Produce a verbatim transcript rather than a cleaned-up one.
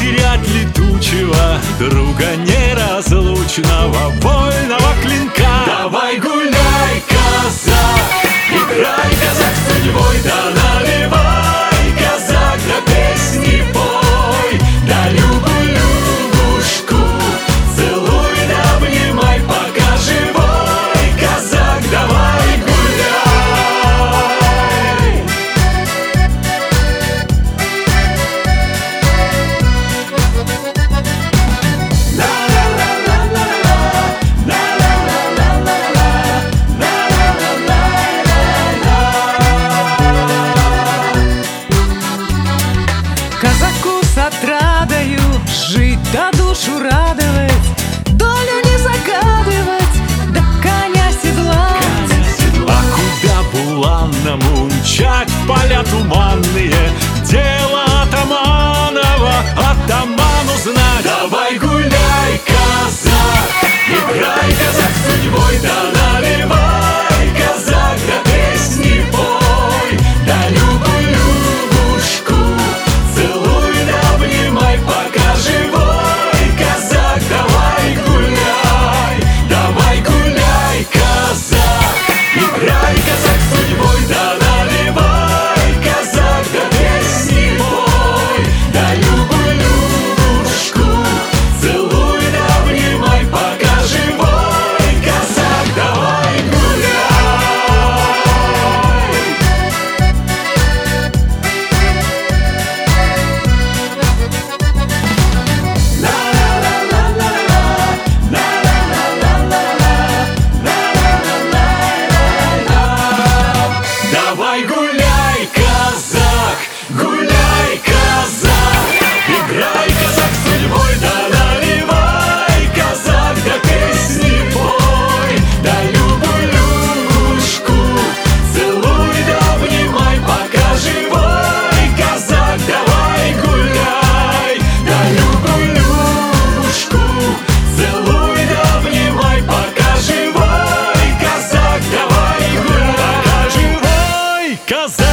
потерять летучего друга неразлучного, вольного клинка. Давай гуляй, казак, играй, казак, судьбой, да наливай, казак, да песни пой, да любу-любушку целуй, да обнимай, пока живой, казак, давай гуляй. Казаку с отрадою жить, да душу радовать, долю не загадывать, да коня седлать. А куда буланному мчать в поля туманные? Дело атаманова, атаману знать. Давай гуляй, казак, играй, казак, судьбой, да наливай, казак, да песни пой, да любу-любушку целуй, да обнимай, пока живой, казак, давай гуляй, давай гуляй, казак, играй, казак, судьбой, да наливай, казак, да песни пой, да любу-любушку целуй, да обнимай, пока живой, казак, давай гуляй. Давай гуляй, казак, гуляй, казак, играй, казак, судьбой, да наливай, казак, да песни пой, да любу-любушку целуй, да обнимай, пока живой, казак, давай гуляй, да любу-любушку целуй, да обнимай, пока живой, казак, давай гуляй, пока живой, казак.